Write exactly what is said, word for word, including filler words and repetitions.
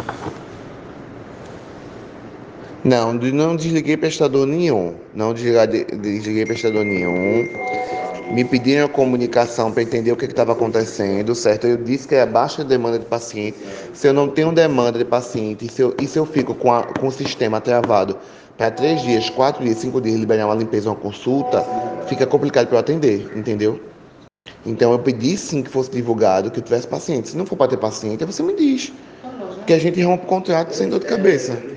Não, de- não desliguei prestador nenhum. Não desliguei, desliguei prestador nenhum. Me pediram a comunicação para entender o que estava acontecendo, certo? Eu disse que é baixa demanda de paciente. Se eu não tenho demanda de paciente, e se eu, e se eu fico com, a, com o sistema travado para três dias, quatro dias, cinco dias liberar uma limpeza, uma consulta, fica complicado para eu atender, entendeu? Então eu pedi sim que fosse divulgado, que eu tivesse paciente. Se não for para ter paciente, você me diz. Que a gente rompe o contrato sem dor de cabeça.